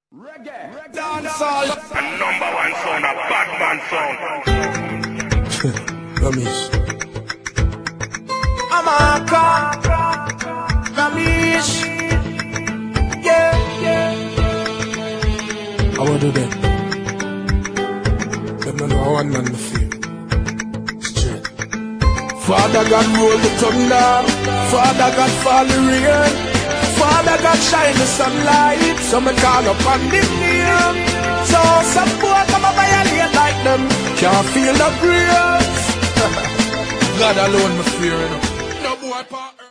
Reggae, dancehall, And number one sound, a bad man sound. Ramesh. Amaka, Ramesh, yeah. I want to do that. Them know how one man me feel. Straight. Father God roll the thunder. Father God fall the rain. Father God shine the sunlight. So me call upon the name. So some boy come and violate like them. Can't feel the grace. God alone me fear, you know. No boy part.